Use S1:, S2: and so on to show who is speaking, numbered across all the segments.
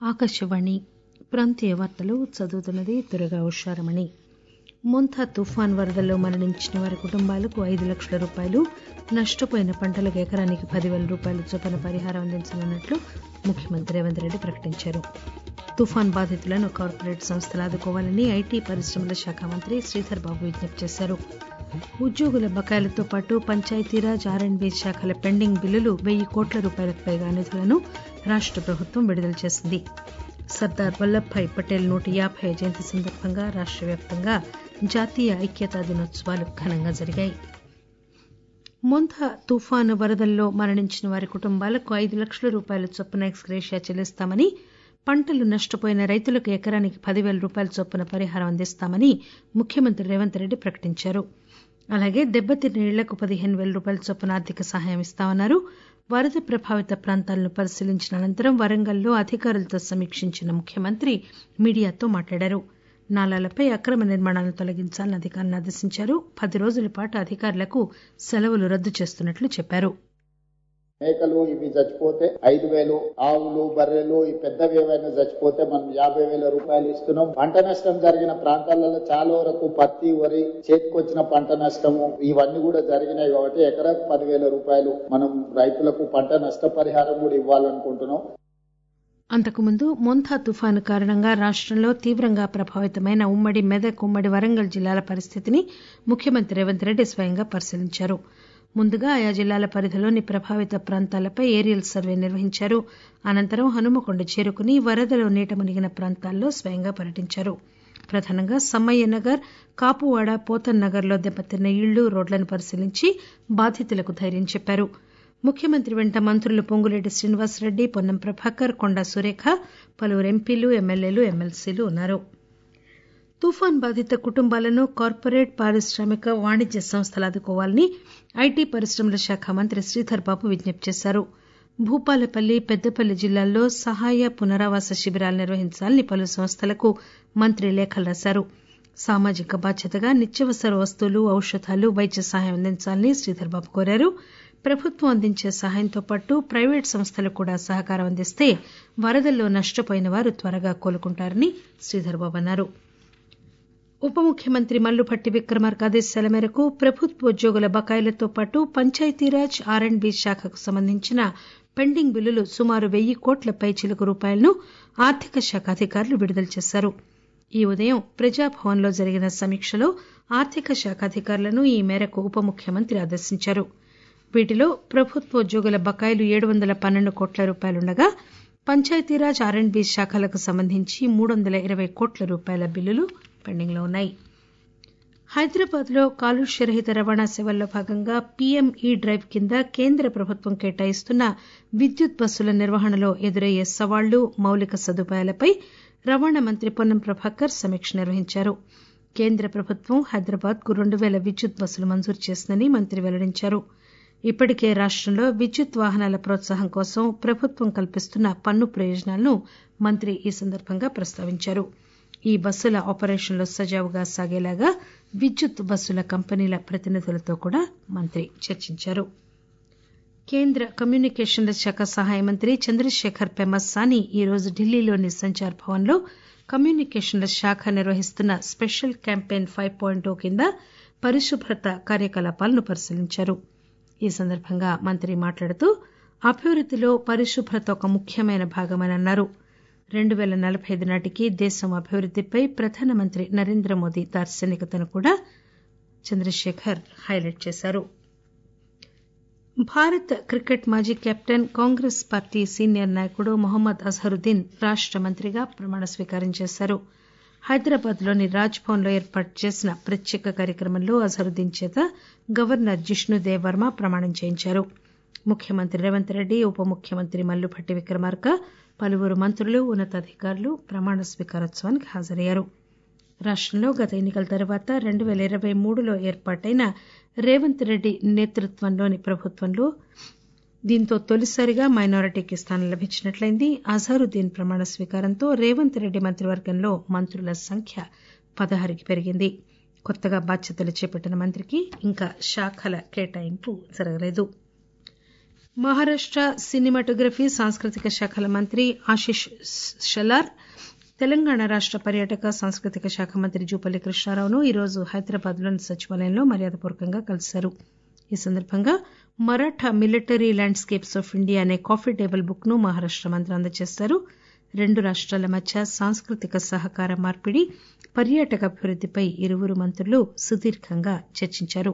S1: ఆకాశవాణి ప్రాంతీయ వార్తలు చదువుతున్నది దుర్గా ఉషారమణి. మొంతా తుఫాన్ వరదల్లో మరణించిన వారి కుటుంబాలకు 5 లక్షల రూపాయలు, నష్టపోయిన పంటలకు ఎకరానికి 10,000 రూపాయల చొప్పున పరిహారం అందించనున్నట్లు ముఖ్యమంత్రి రేవంత్ రెడ్డి ప్రకటించారు. తుఫాన్ బాధితులను కార్పొరేట్ సంస్థలు ఆదుకోవాలని ఐటీ పరిశ్రమల శాఖ మంత్రి శ్రీధర్ బాబు విజ్ఞప్తి చేశారు. ఉద్యోగుల బకాయిలతో పాటు పంచాయతీరాజ్, ఆర్&బి శాఖల పెండింగ్ బిల్లులు 1,000 కోట్ల రూపాయలకు పైగా నిధులను రాష్ట ప్రభుత్వం విడుదల చేసింది. సర్దార్ వల్లభాయ్ పటేల్ 150వ జయంతి సందర్భంగా రాష్ట వ్యాప్తంగా జాతీయ ఐక్యతా దినోత్సవాలు ఘనంగా జరిగాయి. మొంతా తుఫాను వరదల్లో మరణించిన వారి కుటుంబాలకు 5 లక్షల రూపాయల చొప్పున ఎక్స్గ్రేషియా చెల్లిస్తామని, పంటలు నష్టపోయిన రైతులకు ఎకరానికి 10,000 రూపాయల చొప్పున పరిహారం అందిస్తామని ముఖ్యమంత్రి రేవంత్ రెడ్డి ప్రకటించారు. అలాగే దెబ్బతిన్న ఇళ్లకు 15,000 రూపాయల చొప్పున ఆర్థిక సహాయం ఇస్తామన్నారు. వరద ప్రభావిత ప్రాంతాలను పరిశీలించిన అనంతరం వరంగల్లో అధికారులతో సమీక్షించిన ముఖ్యమంత్రి మీడియాతో మాట్లాడారు. నాలాలపై అక్రమ నిర్మాణాలను తొలగించాలని అధికారులను ఆదేశించారు. 10 రోజుల పాటు అధికారులకు సెలవులు రద్దు చేస్తున్నట్లు చెప్పారు.
S2: మేకలు ఇవి చచ్చిపోతే 5,000, ఆవులు, బర్రెలు ఈ పెద్దవి ఏవైనా చచ్చిపోతే మనం 50,000 రూపాయలు ఇస్తున్నాం. పంట నష్టం జరిగిన ప్రాంతాలలో చాలా వరకు పత్తి, వరి, చేతికొచ్చిన పంట నష్టము ఇవన్నీ కూడా జరిగినాయి కాబట్టి ఎకరాకు 10,000 రూపాయలు మనం రైతులకు పంట నష్ట పరిహారం కూడా ఇవ్వాలనుకుంటున్నాం.
S1: అంతకుముందు మొంతా తుఫాను కారణంగా రాష్టంలో తీవ్రంగా ప్రభావితమైన ఉమ్మడి మెదక్, ఉమ్మడి వరంగల్ జిల్లాల పరిస్థితిని ముఖ్యమంత్రి రేవంత్ రెడ్డి స్వయంగా పరిశీలించారు. ముందుగా ఆయా జిల్లాల పరిధిలోని ప్రభావిత ప్రాంతాలపై ఏరియల్ సర్వే నిర్వహించారు. అనంతరం హనుమకొండ చేరుకుని వరదలో నీట మునిగిన ప్రాంతాల్లో స్వయంగా పర్యటించారు. ప్రధానంగా సమ్మయ్య నగర్, కాపువాడ, పోతన్ నగర్ లో దెబ్బతిన్న ఇళ్లు, రోడ్లను పరిశీలించి బాధితులకు ధైర్యం చెప్పారు. ముఖ్యమంత్రి వెంట మంత్రులు పొంగులేటి శ్రీనివాసరెడ్డి, పొన్నం ప్రభాకర్, కొండా సురేఖ, పలువురు ఎంపీలు, ఎమ్మెల్యేలు, ఎమ్మెల్సీలు ఉన్నారు. తుఫాన్ బాధిత కుటుంబాలను కార్పొరేట్, పారిశ్రామిక, వాణిజ్య సంస్థలు ఆదుకోవాలని ఐటీ పరిశ్రమల శాఖ మంత్రి శ్రీధర్ బాబు విజ్ఞప్తి చేశారు. భూపాలపల్లి, పెద్దపల్లి జిల్లాల్లో సహాయ పునరావాస శిబిరాలు నిర్వహించాలని పలు సంస్థలకు మంత్రి లేఖలు రాశారు. సామాజిక బాధ్యతగా నిత్యావసర వస్తువులు, ఔషధాలు, వైద్య సహాయం అందించాలని శ్రీధర్ బాబు కోరారు. ప్రభుత్వం అందించే సహాయంతో పాటు ప్రైవేటు సంస్థలు కూడా సహకారం అందిస్తే వరదల్లో నష్టపోయిన వారు త్వరగా కోలుకుంటారని శ్రీధర్ బాబు అన్నారు. ఉప ముఖ్యమంత్రి మల్లుభట్టి విక్రమార్క ఆదేశాల మేరకు ప్రభుత్వ ఉద్యోగుల బకాయిలతో పాటు పంచాయతీరాజ్, ఆర్&బి శాఖకు సంబంధించిన పెండింగ్ బిల్లులు సుమారు 1,000 కోట్ల పైచిలుకు రూపాయలను ఆర్థిక శాఖ అధికారులు విడుదల చేశారు. ఈ ఉదయం ప్రజాభవన్లో జరిగిన సమీక్షలో ఆర్థిక శాఖ అధికారులను ఈ మేరకు ఉప ముఖ్యమంత్రి ఆదేశించారు. వీటిలో ప్రభుత్వ ఉద్యోగుల బకాయిలు 712 కోట్ల రూపాయలుండగా పంచాయతీరాజ్, ఆర్&బి శాఖలకు సంబంధించి 320 కోట్ల రూపాయల బిల్లులు పెండింగ్ లో ఉన్నాయి. హైదరాబాద్ లో కాలుష్య రహిత రవాణా సేవల్లో భాగంగా పీఎం ఈ డ్రైవ్ కింద కేంద్ర ప్రభుత్వం కేటాయిస్తున్న విద్యుత్ బస్సుల నిర్వహణలో ఎదురయ్యే సవాళ్లు, మౌలిక సదుపాయాలపై రవాణా మంత్రి పొన్నం ప్రభాకర్ సమీక్ష నిర్వహించారు. కేంద్ర ప్రభుత్వం హైదరాబాద్ కు 2,000 విద్యుత్ బస్సులు మంజూరు చేసిందని మంత్రి వెల్లడించారు. ఇప్పటికే రాష్టంలో విద్యుత్ వాహనాల ప్రోత్సాహం కోసం ప్రభుత్వం కల్పిస్తున్న పన్ను ప్రయోజనాలను మంత్రి ఈ సందర్భంగా ప్రస్తావించారు. ఈ బస్సుల ఆపరేషన్లు సజావుగా సాగేలాగా విద్యుత్ బస్సుల కంపెనీల ప్రతినిధులతో కూడా మంత్రి చర్చించారు. కేంద్ర కమ్యూనికేషన్ల శాఖ సహాయ మంత్రి చంద్రశేఖర్ పెమ్మసాని ఈరోజు ఢిల్లీలోని సంచార్ భవన్ లో కమ్యూనికేషన్ల శాఖ నిర్వహిస్తున్న స్పెషల్ క్యాంపెయిన్ 5.0 కింద పరిశుభ్రత కార్యకలాపాలను పరిశీలించారు. ఈ సందర్భంగా మంత్రి మాట్లాడుతూ అభివృద్దిలో పరిశుభ్రత ఒక ముఖ్యమైన భాగమని అన్నారు. 2045 నాటికి దేశం అభివృద్దిపై ప్రధానమంత్రి నరేంద్ర మోదీ దార్శనికతను కూడా చంద్రశేఖర్ హైలైట్ చేశారు. భారత క్రికెట్ మాజీ కెప్టెన్, కాంగ్రెస్ పార్టీ సీనియర్ నాయకుడు మొహమ్మద్ అజహరుద్దీన్ రాష్ట మంత్రిగా ప్రమాణ స్వీకారం చేశారు. హైదరాబాద్ లోని రాజ్ భవన్ లో ఏర్పాటు చేసిన ప్రత్యేక కార్యక్రమంలో అజహరుద్దీన్ చేత గవర్నర్ జిష్ణుదేవ్ వర్మ ప్రమాణం చేయించారు. ముఖ్యమంత్రి రేవంత్ రెడ్డి, ఉప ముఖ్యమంత్రి మల్లుభట్టి విక్రమార్క, పలువురు మంత్రులు, ఉన్నతాధికారులు ప్రమాణ స్వీకారోత్సవానికి హాజరయ్యారు. రాష్టంలో గత ఎన్నికల తర్వాత 2023లో ఏర్పాటైన రేవంత్ రెడ్డి నేతృత్వంలోని ప్రభుత్వంలో దీంతో తొలిసారిగా మైనారిటీకి స్థానం లభించినట్లయింది. అజహరుద్దీన్ ప్రమాణ స్వీకారంతో రేవంత్ రెడ్డి మంత్రివర్గంలో మంత్రుల సంఖ్య 16కి పెరిగింది. కొత్తగా బాధ్యతలు చేపట్టిన మంత్రికి ఇంకా శాఖల కేటాయింపు జరగలేదు. మహారాష్ట సినిమాటోగ్రఫీ సాంస్కృతిక శాఖల మంత్రి ఆశిష్ షలార్ తెలంగాణ రాష్ట పర్యాటక సాంస్కృతిక శాఖ మంత్రి జూపల్లి కృష్ణారావును ఈరోజు హైదరాబాద్లోని సచివాలయంలో మర్యాదపూర్వకంగా కలిశారు. ఈ సందర్భంగా Maratha military landscapes of India అనే కాఫీ టేబుల్ బుక్ ను మహారాష్ట మంత్రి అందజేశారు. రెండు రాష్టాల మధ్య సాంస్కృతిక సహకార మార్పిడి, పర్యాటక అభివృద్దిపై ఇరువురు మంత్రులు సుదీర్ఘంగా చర్చించారు.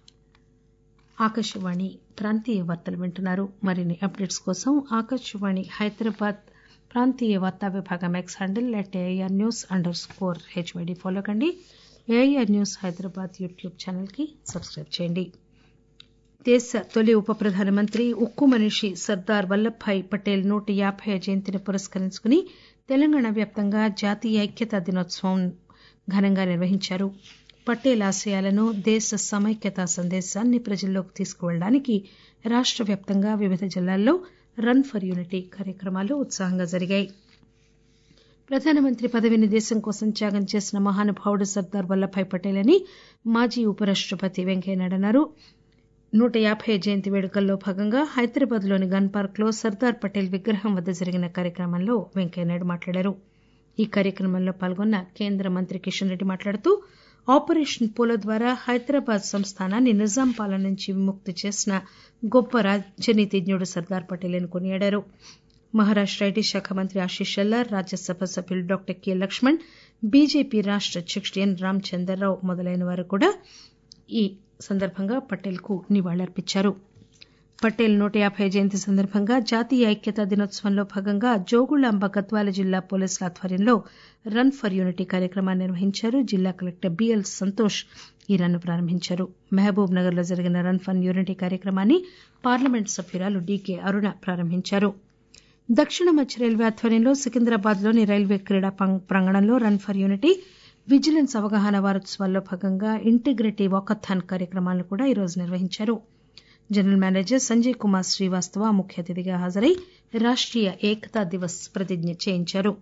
S1: ఆకాశవాణి ప్రాంతీయ వార్తలు వింటున్నారు. మరిన్ని అప్డేట్స్ కోసం ఆకాశవాణి హైదరాబాద్ ప్రాంతీయ వార్తా విభాగం ఎక్స్ హ్యాండిల్ @AIRnews_HYD ఫాలో కండి. AIR news Hyderabad YouTube channel కి సబ్స్క్రైబ్ చేయండి. దేశ తొలి ఉప ప్రధానమంత్రి ఉక్కు మనిషి సర్దార్ వల్లభాయ్ పటేల్ 150వ జయంతిని పురస్కరించుకుని తెలంగాణ వ్యాప్తంగా జాతీయ ఐక్యతా దినోత్సవం ఘనంగా నిర్వహించారు. పటేల్ ఆశయాలను, దేశ సమైక్యతా సందేశాన్ని ప్రజల్లోకి తీసుకువెళ్లడానికి రాష్ట వ్యాప్తంగా వివిధ జిల్లాల్లో రన్ ఫర్ యూనిటీ కార్యక్రమాలు ఉత్సాహంగా జరిగాయి. ప్రధానమంత్రి పదవిని దేశం కోసం త్యాగం చేసిన మహానుభావుడు సర్దార్ వల్లభాయ్ పటేల్ అని మాజీ ఉపరాష్టపతి వెంకయ్యనాయుడు అన్నారు. 150వ జయంతి వేడుకల్లో భాగంగా హైదరాబాద్ లోని గన్ పార్క్ లో సర్దార్ పటేల్ విగ్రహం వద్ద జరిగిన కార్యక్రమంలో వెంకయ్యనాయుడు మాట్లాడారు. ఈ కార్యక్రమంలో పాల్గొన్న కేంద్ర మంత్రి కిషన్ రెడ్డి మాట్లాడుతూ ఆపరేషన్ పోలో ద్వారా హైదరాబాద్ సంస్థానాన్ని నిజాం పాలన నుంచి విముక్తి చేసిన గొప్ప రాజనీతిజ్ఞుడు సర్దార్ పటేల్ అని కొనియాడారు. మహారాష్ట ఐటీ శాఖ మంత్రి ఆశిష్ షల్లార్, రాజ్యసభ సభ్యులు డాక్టర్ కె లక్ష్మణ్, బీజేపీ రాష్ట అధ్యకుడు ఎన్ రామచంద్రరావు మొదలైన వారు కూడా ఈ సందర్భంగా పటేల్ కు నివాళులర్పించారు. పటేల్ 150వ జయంతి సందర్భంగా జాతీయ ఐక్యతా దినోత్సవంలో భాగంగా జోగులాంబ గద్వాల జిల్లా పోలీసుల ఆధ్వర్యంలో రన్ ఫర్ యూనిటీ కార్యక్రమాన్ని నిర్వహించారు. జిల్లా కలెక్టర్ బిఎల్ సంతోష్ ఈ రన్ ప్రారంభించారు. మహబూబ్ నగర్ లో జరిగిన రన్ ఫర్ యూనిటీ కార్యక్రమాన్ని పార్లమెంట్ సభ్యురాలు డీకే అరుణ ప్రారంభించారు. దక్షిణ మధ్య రైల్వే ఆధ్వర్యంలో సికింద్రాబాద్ లోని రైల్వే క్రీడా ప్రాంగణంలో రన్ ఫర్ యూనిటీ, విజిలెన్స్ అవగాహన వారోత్సవాల్లో భాగంగా ఇంటిగ్రిటీ వాకథాన్ కార్యక్రమాలను కూడా ఈరోజు నిర్వహించారు. జనరల్ మేనేజర్ సంజయ్ కుమార్ శ్రీవాస్తవ ముఖ్య అతిథిగా హాజరై రాష్టీయ ఏకతా దివస్ ప్రతిజ్ఞ చేయించారు.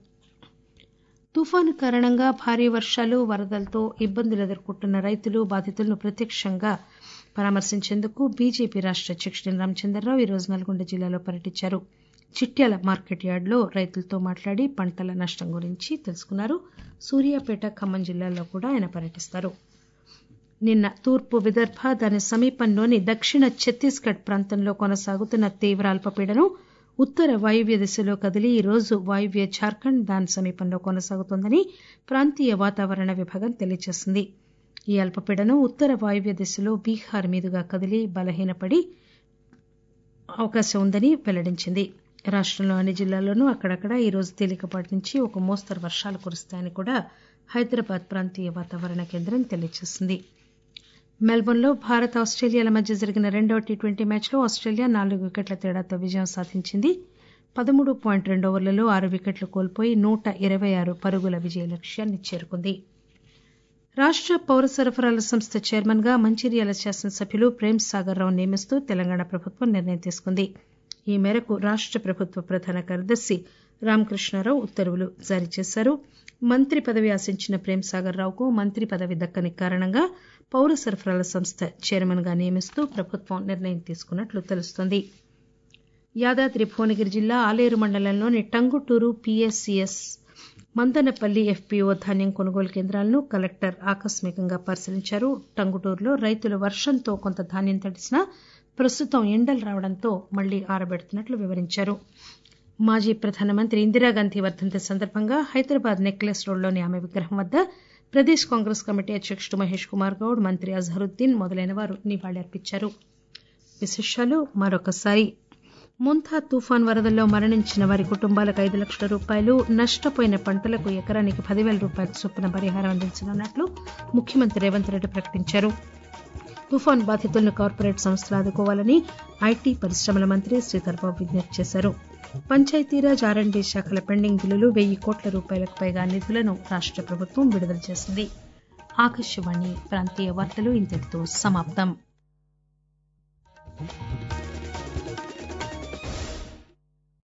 S1: తుఫాను కారణంగా భారీ వర్షాలు, వరదలతో ఇబ్బందులు ఎదుర్కొంటున్న రైతులు, బాధితులను ప్రత్యక్షంగా పరామర్శించేందుకు బీజేపీ రాష్ట అధ్యకుడు ఎన్ రామచంద్రరావు ఈరోజు నల్గొండ జిల్లాలో పర్యటించారు. చిట్యాల మార్కెట్ యార్డులో రైతులతో మాట్లాడి పంటల నష్టం గురించి తెలుసుకున్నారు. సూర్యాపేట, ఖమ్మం జిల్లాల్లో కూడా ఆయన పర్యటిస్తారు. నిన్న తూర్పు విదర్భ, దాని సమీపంలోని దక్షిణ ఛత్తీస్గఢ్ ప్రాంతంలో కొనసాగుతున్న తీవ్ర అల్పపీడనం ఉత్తర వాయువ్య దిశలో కదిలి ఈరోజు వాయువ్య జార్ఖండ్, దాని సమీపంలో కొనసాగుతోందని ప్రాంతీయ వాతావరణ విభాగం తెలియజేసింది. ఈ అల్పపీడనం ఉత్తర వాయువ్య దిశలో బీహార్ మీదుగా కదిలి బలహీనపడే అవకాశం ఉందని వెల్లడించింది. రాష్టంలో అన్ని జిల్లాల్లోనూ అక్కడక్కడ ఈరోజు తేలికపాటి నుంచి ఒక మోస్తరు వర్షాలు కురుస్తాయని కూడా హైదరాబాద్ ప్రాంతీయ వాతావరణ కేంద్రం తెలియజేసింది. మెల్బోర్న్ లో భారత్, ఆస్టేలియాల మధ్య జరిగిన 2వ టీ20 మ్యాచ్లో ఆస్టేలియా 4 వికెట్ల తేడాతో విజయం సాధించింది. 13.2 ఓవర్లలో 6 వికెట్లు కోల్పోయి 126 పరుగుల విజయ లక్ష్యాన్ని చేరుకుంది. రాష్ట పౌర సరఫరాల సంస్థ చైర్మన్ గా మంచిర్యాల శాసనసభ్యులు ప్రేమ్ సాగర్ రావు నియమిస్తూ తెలంగాణ ప్రభుత్వం నిర్ణయం తీసుకుంది. ఈ మేరకు రాష్ట ప్రభుత్వ ప్రధాన కార్యదర్శి రామకృష్ణారావు ఉత్తర్వులు జారీ చేశారు. మంత్రి పదవి ఆశించిన ప్రేమ్ సాగర్ రావుకు మంత్రి పదవి దక్కని కారణంగా పౌర సరఫరాల సంస్థ చైర్మన్ గా నియమిస్తూ ప్రభుత్వం నిర్ణయం తీసుకున్నట్లు తెలుస్తోంది. యాదాద్రి భువనగిరి జిల్లా ఆలేరు మండలంలోని టంగుటూరు పిఎస్సిఎస్, మందనపల్లి ఎఫ్పీఓ ధాన్యం కొనుగోలు కేంద్రాలను కలెక్టర్ ఆకస్మికంగా పరిశీలించారు. టంగుటూరులో రైతులు వర్షంతో కొంత ధాన్యం తడిసినా ప్రస్తుతం ఎండలు రావడంతో మళ్లీ ఆరబెడుతున్నట్లు వివరించారు. మాజీ ప్రధానమంత్రి ఇందిరాగాంధీ వర్ధంతి సందర్భంగా హైదరాబాద్ నెక్లెస్ రోడ్లోని ఆమె విగ్రహం వద్ద ప్రదేశ్ కాంగ్రెస్ కమిటీ అధ్యకుడు మహేష్ కుమార్ గౌడ్, మంత్రి అజహరుద్దీన్ మొదలైన వారు నివాళులర్పించారు. విశేషాలు మరొకసారి. ముంతా తుఫాన్ వరదల్లో మరణించిన వారి కుటుంబాలకు 5 లక్షల రూపాయలు, నష్టపోయిన పంటలకు ఎకరానికి 10,000 రూపాయల చొప్పున పరిహారం అందించనున్నట్లు ముఖ్యమంత్రి రేవంత్ రెడ్డి ప్రకటించారు. తుఫాన్ బాధితులను కార్పొరేట్ సంస్థలు ఆదుకోవాలని ఐటీ పరిశ్రమల మంత్రి శ్రీధర్ బాబు విజ్ఞప్తి చేశారు. పంచాయతీరాజ్, ఆర్అండ్బీ శాఖల పెండింగ్ బిల్లులు 1,000 కోట్ల రూపాయలకు పైగా నిధులను రాష్ట ప్రభుత్వం విడుదల చేసింది. ఆకాశవాణి ప్రాంతీయ వార్తలు ఇంతటితో సమాప్తం.